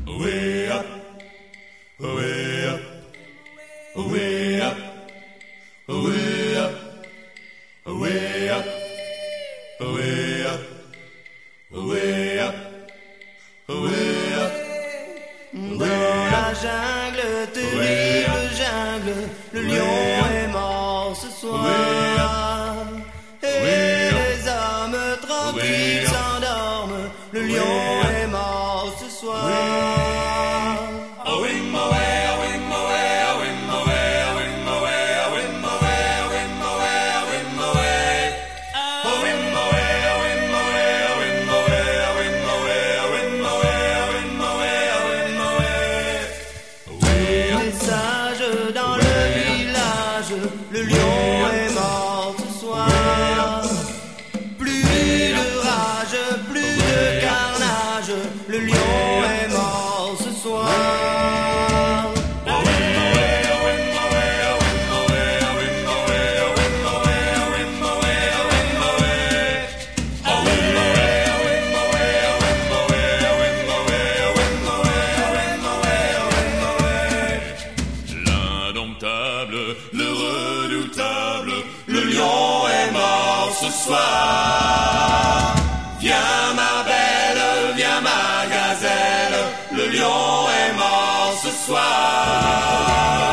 Way up, way up, way up, way up, way up, way up, way up, way up. Dans la jungle, terrible jungle, le lion est mort ce soir. Et les hommes tranquilles s'endorment, le lion est mort ce soir. Le lion est mort ce soir. Plus de rage, plus de carnage. Le lion est mort ce soir. L'indomptable, le redoutable, le lion est mort ce soir. Viens ma belle, viens ma gazelle, le lion est mort ce soir.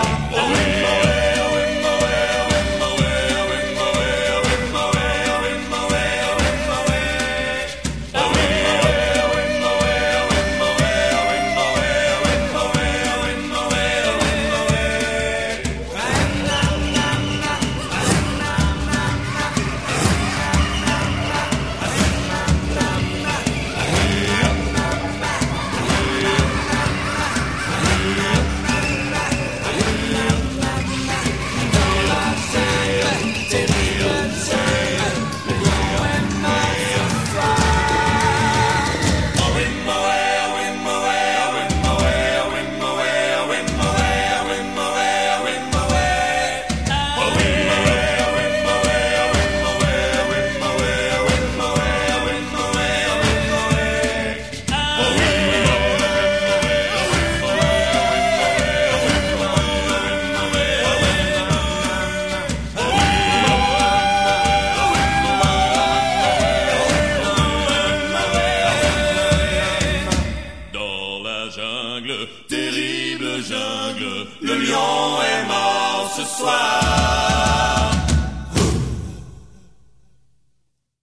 Jungle, terrible jungle, le lion est mort ce soir.